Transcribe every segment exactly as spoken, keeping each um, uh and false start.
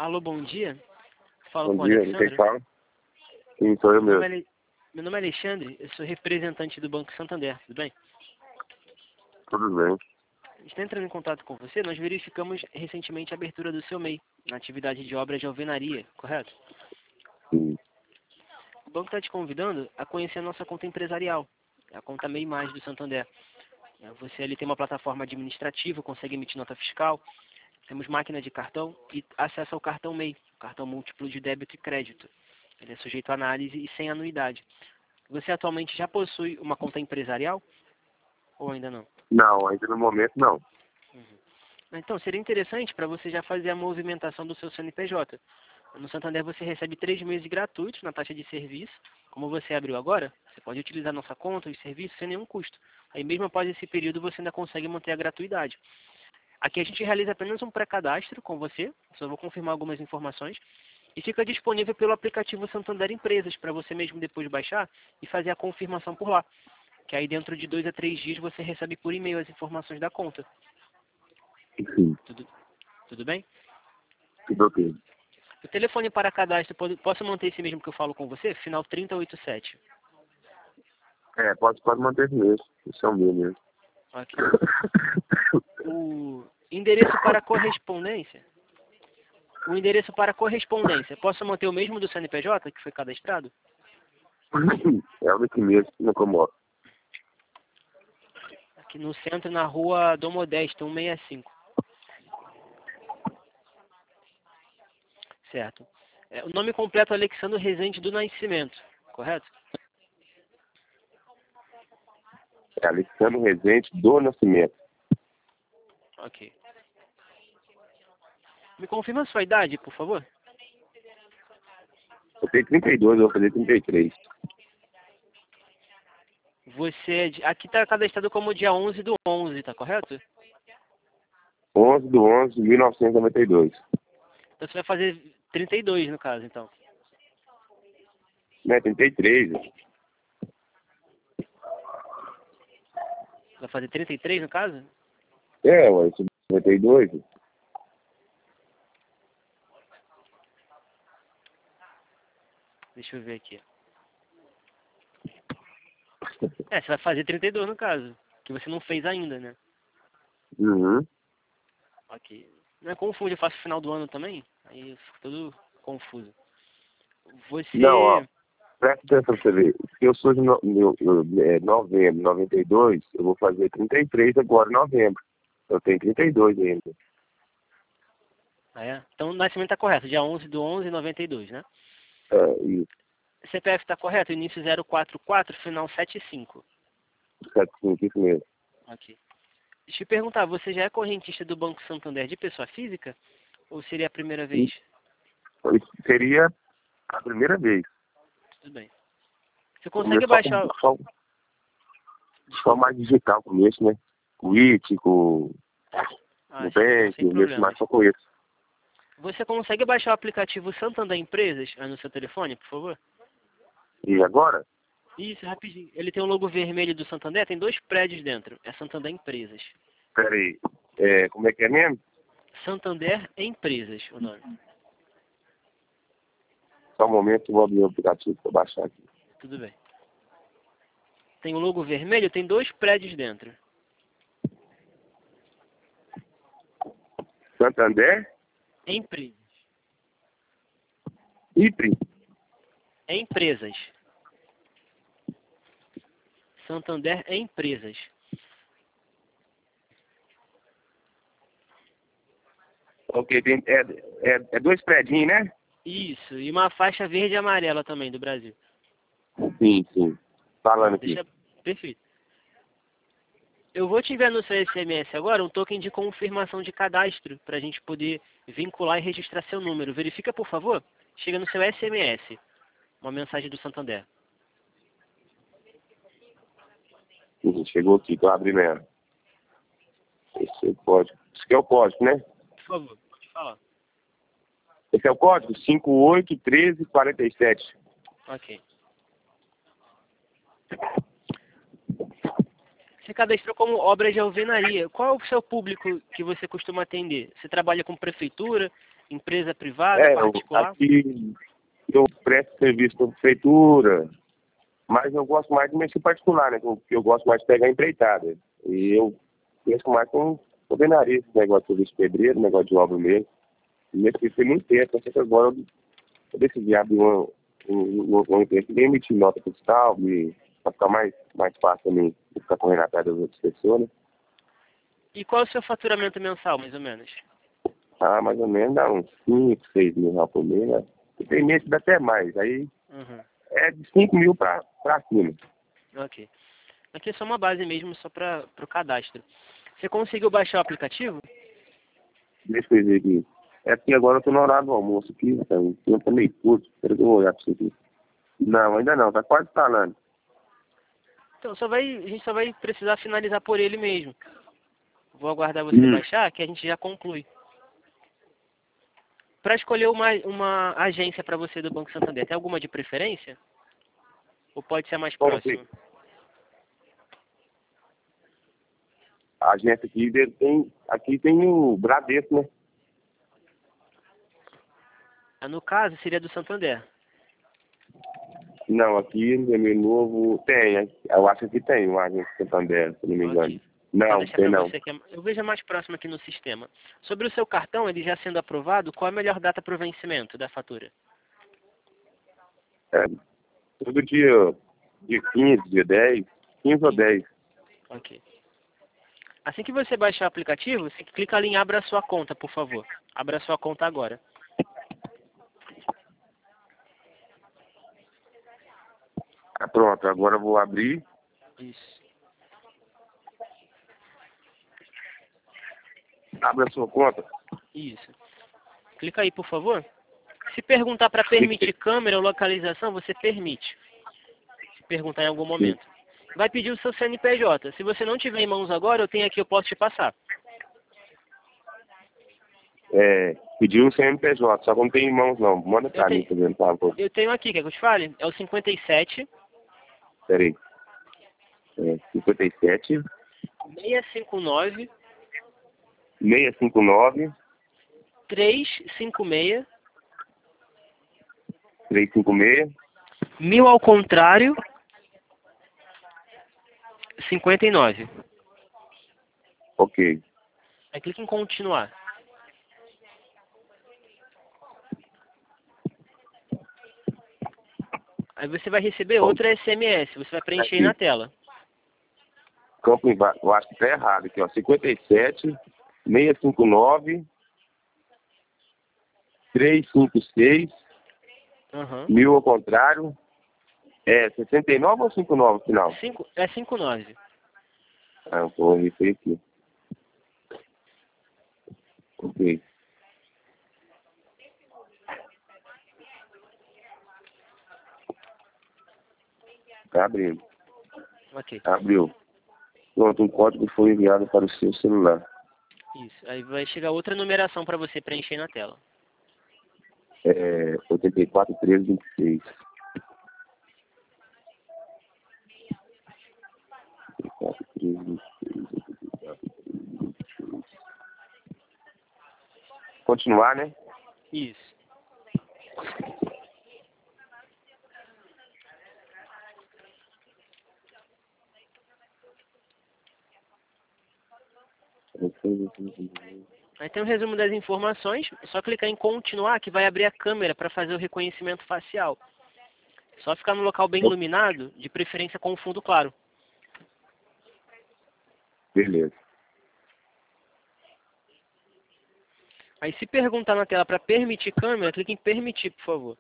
Alô, bom dia. Falo Bom com o dia, Alexandre. quem fala? Sim, sou eu Meu nome, mesmo. é Ale- Meu nome é Alexandre, eu sou representante do Banco Santander, tudo bem? Tudo bem. A gente está entrando em contato com você, nós verificamos recentemente a abertura do seu M E I, na atividade de obra de alvenaria, correto? Sim. O banco está te convidando a conhecer a nossa conta empresarial, a conta M E I Mais do Santander. Você ali tem uma plataforma administrativa, consegue emitir nota fiscal, temos máquina de cartão e acesso ao cartão M E I, cartão múltiplo de débito e crédito. Ele é sujeito a análise e sem anuidade. Você atualmente já possui uma conta empresarial ou ainda não? Não, ainda no momento não. Então, seria interessante para você já fazer a movimentação do seu C N P J. No Santander você recebe três meses gratuitos na taxa de serviço. Como você abriu agora, você pode utilizar nossa conta e serviço sem nenhum custo. Aí mesmo após esse período você ainda consegue manter a gratuidade. Aqui a gente realiza apenas um pré-cadastro com você, só vou confirmar algumas informações, e fica disponível pelo aplicativo Santander Empresas, para você mesmo depois baixar e fazer a confirmação por lá. Que aí dentro de dois a três dias você recebe por e-mail as informações da conta. Sim, Tudo, tudo bem? tudo ok. O telefone para cadastro, pode- posso manter esse mesmo que eu falo com você? Final trinta e oitenta e sete. É, pode, pode manter esse mesmo. Isso é o meu mesmo. Ok. O endereço para correspondência? O endereço para correspondência, posso manter o mesmo do C N P J que foi cadastrado? É o daqui mesmo, que não incomoda. Aqui no centro, na rua Dom Modesto, cento e sessenta e cinco. Certo. É, o nome completo é Alexandre Rezende do Nascimento, correto? É Alexandre Rezende do Nascimento. Ok. Me confirma a sua idade, por favor? Eu tenho trinta e dois, eu vou fazer trinta e três. Você, é de- aqui está cadastrado como dia onze do onze, tá correto? onze de onze de mil novecentos e noventa e dois. Então você vai fazer trinta e dois no caso, então. Né, trinta e três. Vai fazer trinta e três no caso? É, ué, isso é noventa e dois. Deixa eu ver aqui. É, você vai fazer trinta e dois no caso, que você não fez ainda, né? Uhum. Ok. Não é confunde, eu faço final do ano também, aí fica tudo confuso. Não, ó. Você... Presta atenção pra você ver. Se eu sou de no, no- no- é, novembro de noventa e dois, eu vou fazer trinta e três agora em novembro. Eu tenho trinta e dois ainda. Ah, é? Então o nascimento tá correto, dia onze do onze de noventa e dois, né? É, isso. C P F tá correto, início zero quatro quatro, final setenta e cinco. setenta e cinco, isso mesmo. Ok. Deixa eu te perguntar, você já é correntista do Banco Santander de pessoa física? Ou seria a primeira vez? Isso seria a primeira vez. Tudo bem. Você Começo consegue só, com, baixar... só, só mais digital começo, né? Com I T, com Ah, o sim, então Bank, sem eu mexo mais problemas. só com isso. Você consegue baixar o aplicativo Santander Empresas aí no seu telefone, por favor? E agora? Isso, rapidinho. Ele tem o logo vermelho do Santander, tem dois prédios dentro. É Santander Empresas. Pera aí. É, como é que é mesmo? Santander Empresas, o nome. Só um momento que eu vou abrir o aplicativo para baixar aqui. Tudo bem. Tem o logo vermelho, tem dois prédios dentro. Santander? Empresas. Ipri? Empresas. Santander Empresas. Ok, tem, é, é, é dois prédios, né? Isso, e uma faixa verde e amarela também do Brasil. Sim, sim. Falando Não, aqui. deixa... Perfeito. Eu vou te enviar no seu S M S agora um token de confirmação de cadastro para a gente poder vincular e registrar seu número. Verifica, por favor. Chega no seu S M S. Uma mensagem do Santander. Sim, chegou aqui, tô abrindo ela. Esse é o código. Esse aqui é o código, né? Por favor, pode falar. Esse é o código? cinco oito um três quatro sete. Ok. Você cadastrou como obra de alvenaria. Qual é o seu público que você costuma atender? Você trabalha com prefeitura, Empresa privada, É, eu, particular? aqui eu presto serviço para a prefeitura, mas eu gosto mais de mexer particular, né? Porque eu gosto mais de pegar empreitada. E eu penso mais com alvenaria, esse negócio de serviço de pedreiro, negócio de obra mesmo. E mexi tem muito tempo, só que agora eu, eu decidi abrir uma, uma, uma empresa que nem emitir nota fiscal, para ficar mais, mais fácil também de ficar correndo atrás das outras pessoas, né? E qual é o seu faturamento mensal, mais ou menos? Ah, mais ou menos dá uns cinco, seis mil reais por mês, né? E tem mês que dá até mais. Aí Uhum. é de cinco mil para cima. Ok. Aqui é só uma base mesmo, só para o cadastro. Você conseguiu baixar o aplicativo? Deixa eu ver aqui. É porque agora eu tô no horário do almoço aqui, então o tempo tá meio curto. Espera que eu vou olhar pra você aqui. Não, ainda não, tá quase instalando. Então, só vai, a gente só vai precisar finalizar por ele mesmo. Vou aguardar você Hum. baixar, que a gente já conclui. Para escolher uma, uma agência para você do Banco Santander, tem alguma de preferência? Ou pode ser a mais Bom, próxima? a agência aqui dele tem. Aqui tem o Bradesco, né? Ah, no caso, seria do Santander. Não, aqui no meu novo tem. Eu acho que tem uma agência Santander, se não me engano. Ok. Vou Não, deixar tem para não. você que é, eu vejo mais próximo aqui no sistema. Sobre o seu cartão, ele já sendo aprovado, qual a melhor data para o vencimento da fatura? É, todo dia, dia quinze, dia dez, quinze ou dez. Ok. Assim que você baixar o aplicativo, você clica ali em Abra a sua conta, por favor. Abra a sua conta agora. Ah, pronto, agora eu vou abrir. Isso. Abre a sua conta. Isso. Clica aí, por favor. Se perguntar para permitir câmera ou localização, você permite. Se perguntar em algum momento. Vai pedir o seu C N P J. Se você não tiver em mãos agora, eu tenho aqui, eu posso te passar. É, pediu o C N P J, só que não tem em mãos não. Manda Eu pra mim, tenho, fazendo favor. eu tenho aqui, quer que eu te fale? É o cinquenta e sete, Peraí. É, cinquenta e sete, seiscentos e cinquenta e nove, seiscentos e cinquenta e nove, trezentos e cinquenta e seis, trezentos e cinquenta e seis, mil ao contrário, cinquenta e nove. ok. Aí clica em continuar. Aí você vai receber outro S M S, você vai preencher aí Aqui, na tela. campo embaixo, eu acho que tá errado aqui, ó. cinquenta e sete, seiscentos e cinquenta e nove, trezentos e cinquenta e seis, Uhum. mil ao contrário. É sessenta e nove ou cinquenta e nove no final? Cinco, é cinquenta e nove. Ah, eu vou refer aqui. Ok. Tá abrindo. Ok. Abriu. Pronto, um código foi enviado para o seu celular. Isso. Aí vai chegar outra numeração para você preencher na tela. É oitenta e quatro, treze, vinte e seis. oitenta e quatro, treze, vinte e seis, oitenta e quatro, treze, vinte e seis. Continuar, né? Isso. Aí tem um resumo das informações, é só clicar em continuar que vai abrir a câmera para fazer o reconhecimento facial. Só ficar no local bem iluminado, de preferência com fundo claro. Beleza. Aí se perguntar na tela para permitir câmera, clique em permitir, por favor.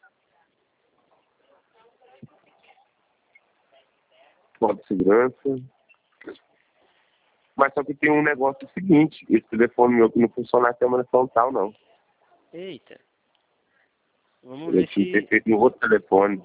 Modo de segurança. Mas só que tem um negócio seguinte, esse telefone meu que não funciona a câmera frontal, não. Eita. Vamos Eu ver tinha que ter se... feito no outro telefone.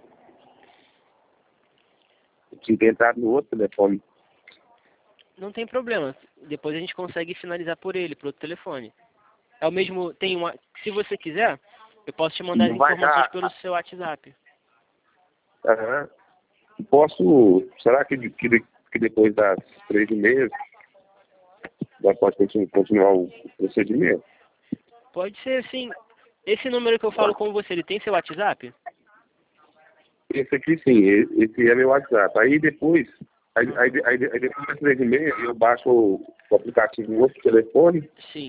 Eu tinha que ter entrado no outro telefone. Não tem problema. Depois a gente consegue finalizar por ele, por outro telefone. É o mesmo... Tem uma... Se você quiser, eu posso te mandar as Não vai informações dar. pelo seu WhatsApp. Aham. Posso, será que, que, que depois das três e meia já pode continu, continuar o procedimento? Pode ser, sim. Esse número que eu falo com você, ele tem seu WhatsApp? Esse aqui sim, e- esse é meu WhatsApp. Aí depois, aí, aí, aí, aí depois das três e meia, eu baixo o, o aplicativo no outro telefone Sim.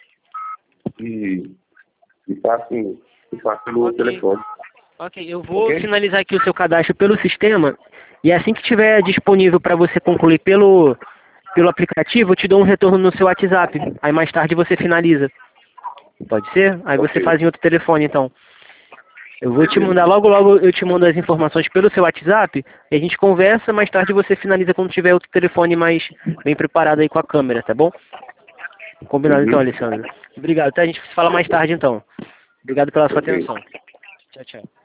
e, e faço, e faço pelo outro Ok. telefone. Ok, eu vou Ok? finalizar aqui o seu cadastro pelo sistema e assim que tiver disponível para você concluir pelo, pelo aplicativo, eu te dou um retorno no seu WhatsApp. Aí mais tarde você finaliza. Pode ser? Aí você Ok. faz em outro telefone, então. Eu vou te mandar, logo logo eu te mando as informações pelo seu WhatsApp e a gente conversa, mais tarde você finaliza quando tiver outro telefone mais bem preparado aí com a câmera, tá bom? Combinado então, Uhum. Alessandro. Obrigado, tá? A gente se fala mais tarde então. Obrigado pela sua Ok. atenção. Tchau, tchau.